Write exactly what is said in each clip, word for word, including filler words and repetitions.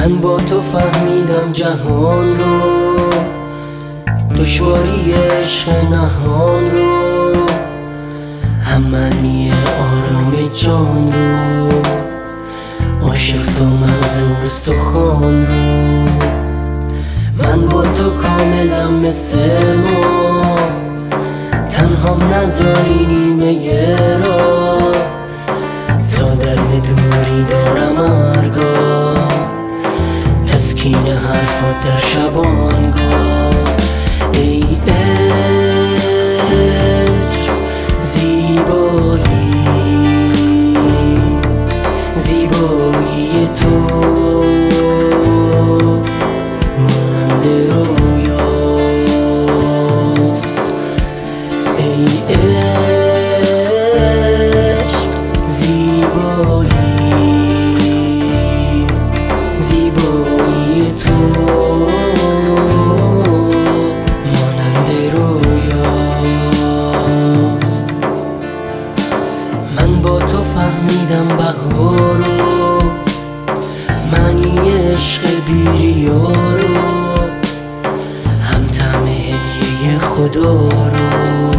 من با تو فهمیدم جهان رو، دشواری عشق نهان رو، هم معنی آرام جان رو، عاشق تا مغز و استخوان رو. من با تو کاملم مثل ما، تنهام نذاری نیمه را، تا درد دوری دارم ارگاه، تسکین حرفات در شبانگاه. ای عشق زیبایی، زیبایی تو مانند رویاست. ای عشق زیبایی، زیبایی تو مانند رویاست. من با تو فهمیدم بهار رو، معنی عشق بی‌ریا رو، هم طعم هدیه خدا رو،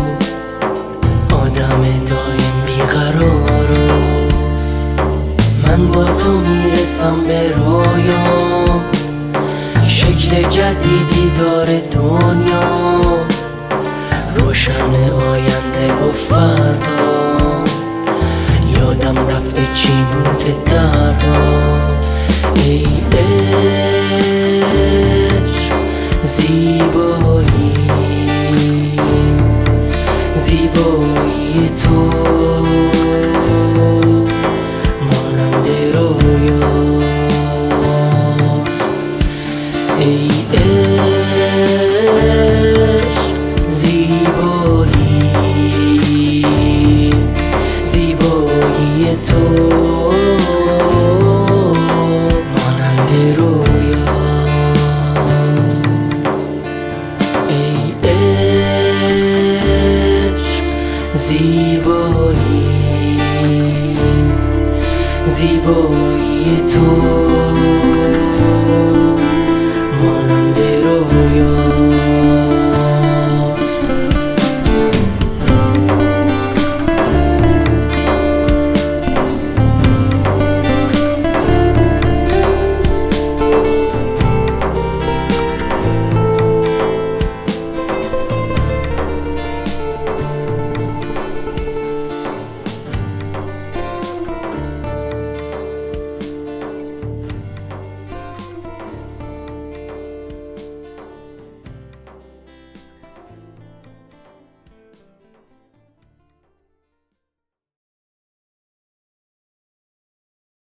آدم دایم بیقرار رو. من با تو میرسم به رویام، شکل جدیدی داره دنیا، روشن آینده و فردا، یادم رفته چی بوده دردم. ای عشق زیبایی، زیبایی تو مانند رویاست. ای عشق زیبایی، زیبایی تو مانند رویاست. ای عشق زیبایی، زیبایی تو مانند رویاست.